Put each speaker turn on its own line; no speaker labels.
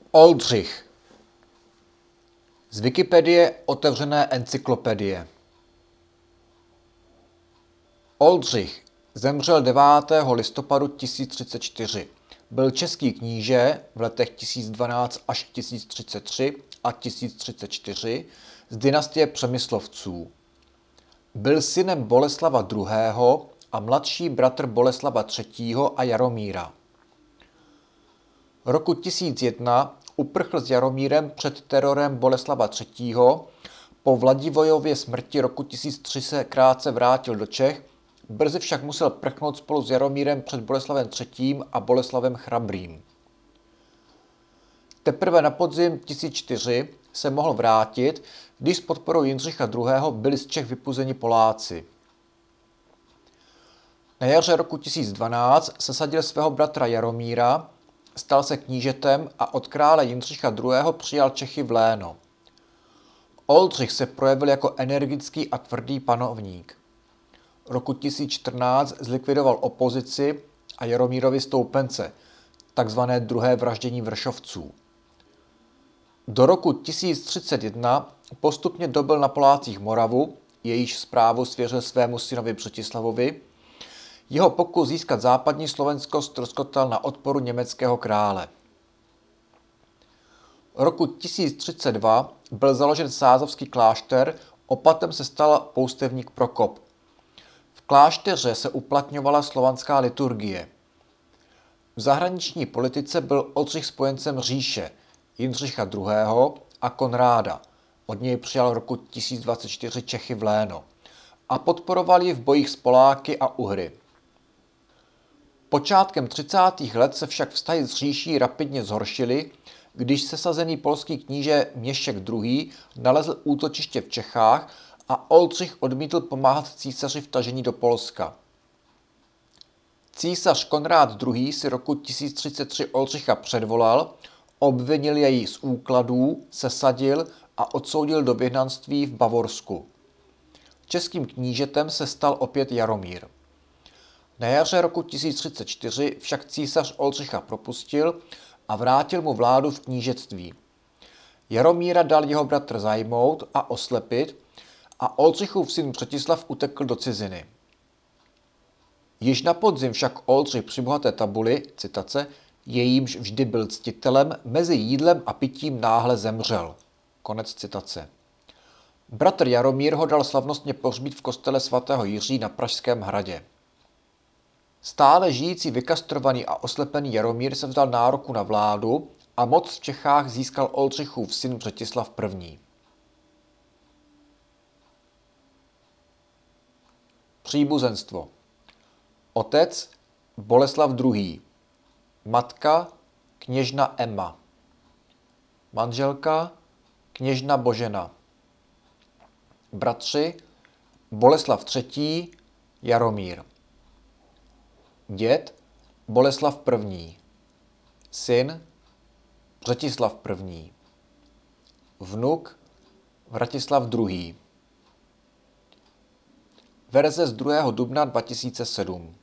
Oldřich. Z Wikipedie otevřené encyklopedie. Oldřich zemřel 9. listopadu 1034. Byl český kníže v letech 1012 až 1033 a 1034 z dynastie Přemyslovců. Byl synem Boleslava II. A mladší bratr Boleslava III. A Jaromíra. Roku 1001 uprchl s Jaromírem před terorem Boleslava III. Po Vladivojově smrti roku 1003 se krátce vrátil do Čech, brzy však musel prchnout spolu s Jaromírem před Boleslavem III. A Boleslavem Chrabrým. Teprve na podzim 1004 se mohl vrátit, když s podporou Jindřicha II. Byli z Čech vypuzeni Poláci. Na jaře roku 1012 sesadil svého bratra Jaromíra, stal se knížetem a od krále Jindřicha II. Přijal Čechy v léno. Oldřich se projevil jako energický a tvrdý panovník. Roku 1014 zlikvidoval opozici a Jaromírovi stoupence, takzvané druhé vraždění Vršovců. Do roku 1031 postupně dobyl na Polácích Moravu, jejíž správu svěřil svému synovi Břetislavovi. Jeho pokus získat západní Slovensko ztroskotal na odporu německého krále. Roku 1032 byl založen sázovský klášter, opatem se stal poustevník Prokop. V klášteře se uplatňovala slovanská liturgie. V zahraniční politice byl Oldřich spojencem říše, Jindřicha II. A Konráda, od něj přijal roku 1024 Čechy v léno, a podporoval ji v bojích s Poláky a Uhry. Počátkem 30. let se však vztahy s říší rapidně zhoršily, když sesazený polský kníže Měšek II. Nalezl útočiště v Čechách a Oldřich odmítl pomáhat císaři v tažení do Polska. Císař Konrád II. Si roku 1033 Oldřicha předvolal, obvinil jej z úkladů, sesadil a odsoudil do vyhnanství v Bavorsku. Českým knížetem se stal opět Jaromír. Na jaře roku 1034 však císař Oldřicha propustil a vrátil mu vládu v knížectví. Jaromíra dal jeho bratr zajmout a oslepit a Oldřichův syn Břetislav utekl do ciziny. Již na podzim však Oldřich při bohaté tabuli, citace, jejímž vždy byl ctitelem, mezi jídlem a pitím náhle zemřel. Konec citace. Bratr Jaromír ho dal slavnostně pohřbít v kostele svatého Jiří na Pražském hradě. Stále žijící vykastrovaný a oslepený Jaromír se vzdal nároku na vládu a moc v Čechách získal Oldřichův syn Břetislav I. Příbuzenstvo. Otec Boleslav II. Matka kněžna Emma. Manželka kněžna Božena. Bratři Boleslav III. Jaromír. Děd Boleslav I. Syn Břetislav I. Vnuk Vratislav II. Verze z 2. dubna 2007.